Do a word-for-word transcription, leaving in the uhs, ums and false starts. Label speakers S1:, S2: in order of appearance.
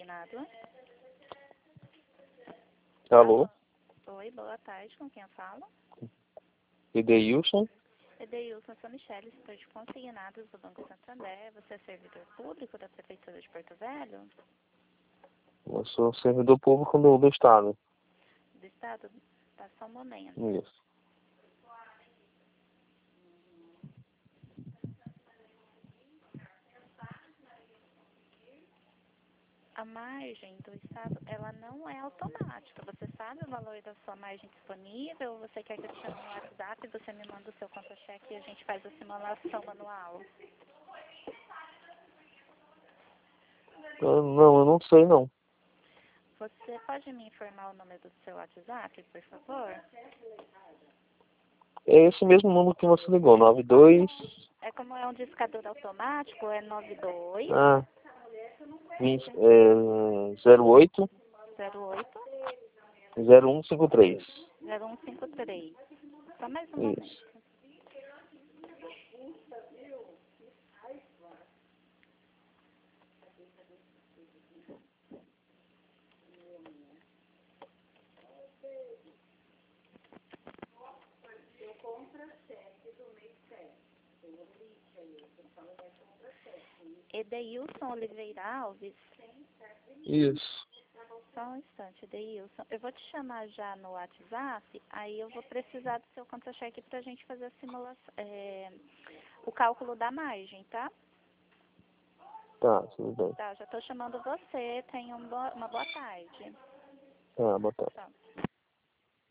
S1: consignado.
S2: Alô?
S1: Oi, boa tarde, com quem eu falo?
S2: Edeilson?
S1: Edeilson, sou Michele, setor de consignados do Banco Santander. Você é servidor público da Prefeitura de Porto Velho?
S2: Eu sou servidor público do, do Estado.
S1: Do Estado? Tá, só um momento.
S2: Isso.
S1: A margem do Estado, ela não é automática. Você sabe o valor da sua margem disponível? Ou você quer que eu te chame no WhatsApp e você me manda o seu conta-cheque e a gente faz a simulação manual?
S2: Eu, não, eu não sei não.
S1: Você pode me informar o número do seu WhatsApp, por favor?
S2: É esse mesmo número que você ligou, nove dois...
S1: É como é um discador automático, é nove dois
S2: Ah, vinte, é, zero oito
S1: zero oito
S2: zero um cinco três.
S1: zero um cinco três. Só mais um momento.
S2: Isso.
S1: Edeilson Oliveira Alves.
S2: Isso.
S1: Só um instante, Edeilson. Eu vou te chamar já no WhatsApp, aí eu vou precisar do seu conta-cheque para a gente fazer a simulação, é, o cálculo da margem, tá?
S2: Tá, tudo bem.
S1: Tá, já estou chamando você. Tenha um bo- uma boa tarde.
S2: Tá, boa tarde.
S1: Tchau.